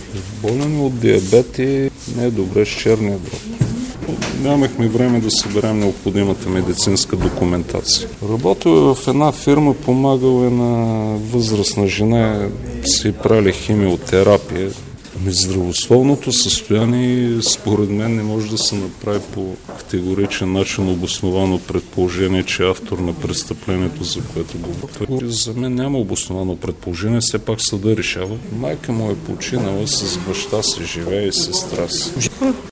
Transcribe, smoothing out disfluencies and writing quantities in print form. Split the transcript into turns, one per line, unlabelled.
Болен от диабет и не е добре с черния дроб. Нямахме време да съберем необходимата медицинска документация. Работил е в една фирма, помагал е на възрастна жена, си правили химиотерапия. Здравословното състояние, според мен, не може да се направи по категоричен начин обосновано предположение, че е автор на престъплението, за което говори. За мен няма обосновано предположение, все пак съда решава. Майка му е починала, с баща си живее и сестра си.